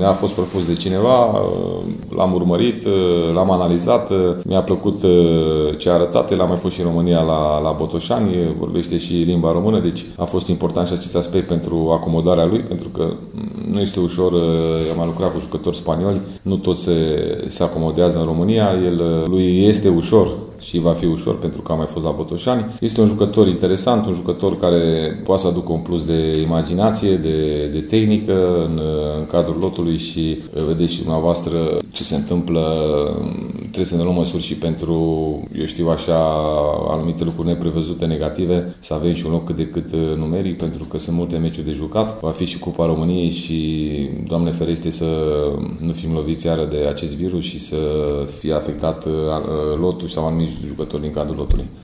mi-a fost propus de cineva, l-am urmărit, l-am analizat, mi-a plăcut ce a arătat, el a mai fost și în România la Botoșani, vorbește și limba română, deci a fost important și acest aspect pentru acomodarea lui, pentru că nu este ușor, am mai lucrat cu jucători spanioli, nu toți se acomodează în România, lui este ușor și va fi ușor pentru că a mai fost la Botoșani. Este un jucător interesant, un jucător care poate să aducă un plus de imaginație, de tehnică în cadrul lotului și vedeți și dumneavoastră ce se întâmplă. Trebuie să ne luăm măsuri și pentru, eu știu așa, anumite lucruri neprevăzute, negative, să avem și un loc cât de cât numeric, pentru că sunt multe meciuri de jucat. Va fi și Cupa României și, Doamne ferește, să nu fim loviți iară de acest virus și să fie afectat lotul sau anumiți jucători din cadrul lotului.